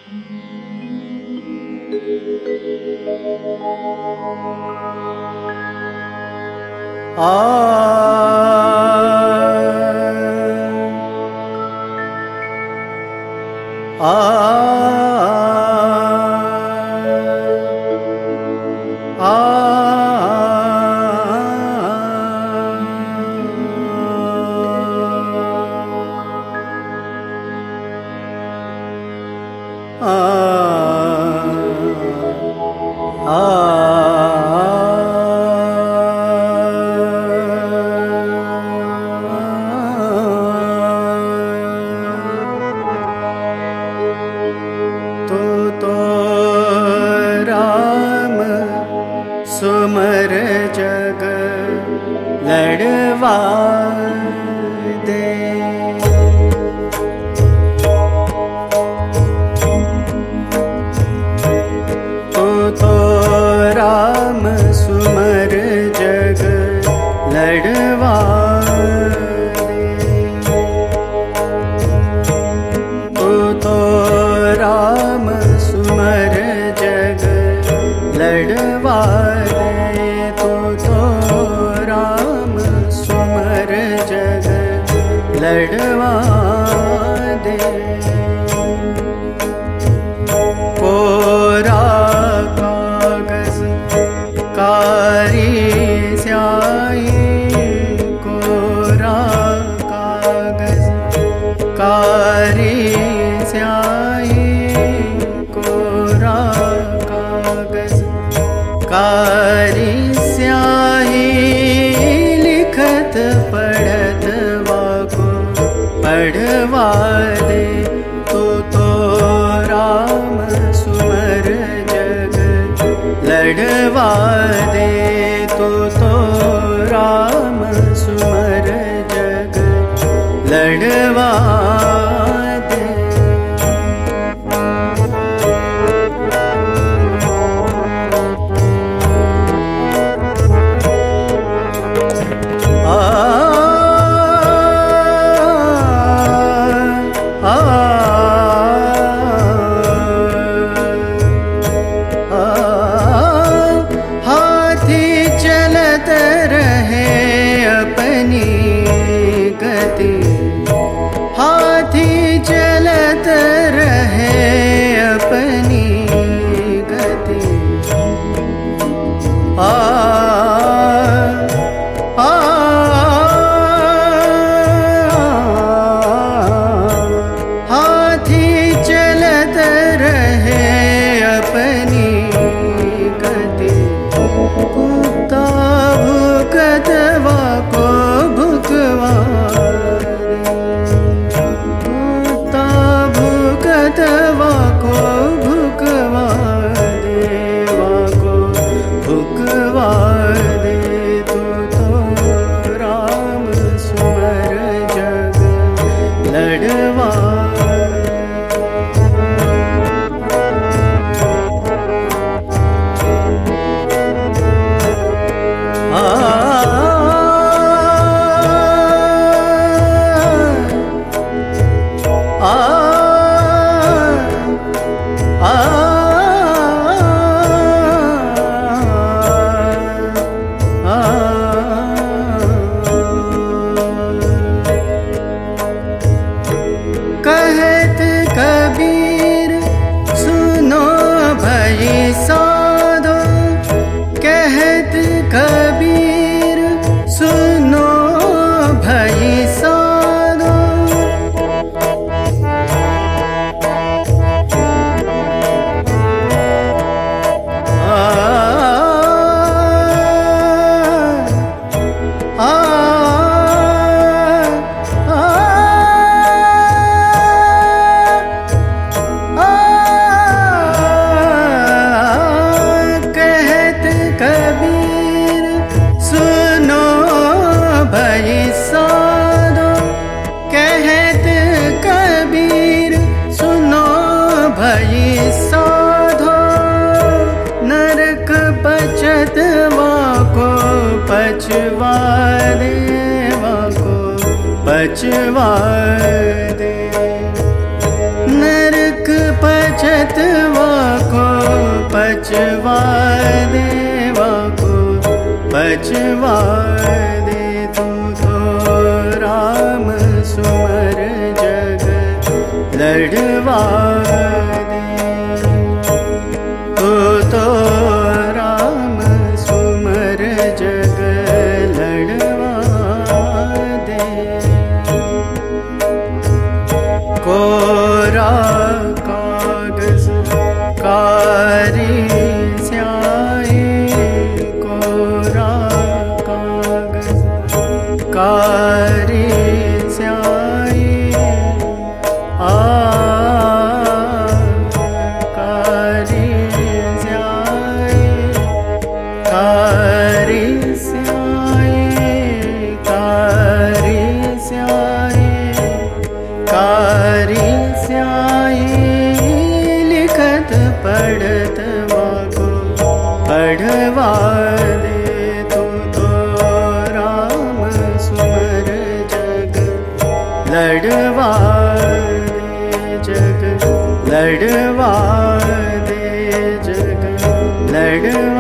तो राम सुमर जग लड़वा दे। तो राम सुमर जग लड़वा दे। तो राम सुमर जग लड़वा दे। तो राम सुमर जग लड़वा दे। कोरा कागज कारी स्याही, कोरा कागज कारी स्याही, कोरा कागज कारी स्याही, लिखत पढ़त वाको पढ़वा दे। तो राम सुमर जग लड़वा दे। तो राम सुमर जग लड़वा दे। हाथी चलत रहे अपनी गति, हाथी चलत रहे अपनी गति। हाथी चलत रहे अपनी गति, कुत्ता भुकत वाको भुकवा दे। कुत्ता भुकत वाको भुकवा दे, वाको भुकवा दे। तो राम सुमर जग लड़वा कहत कबीर सुनो भई साधो, कहत कबीर सुनो भई साधो। रचवा दे तू तो राम सुमर जग लड़वा दे। तू तो राम सुमर जग लड़वा दे। कोरा कागज कारी स्याही, कोरा कागज कारी स्याही, कारी स्याही, कारी स्याही, कारी स्याही, कारी स्याही, लिखत पढ़त वाको पढ़वा दे तू तो राम सुमर जग लड़वा दे। जग लड़वा दे, जग लड़वा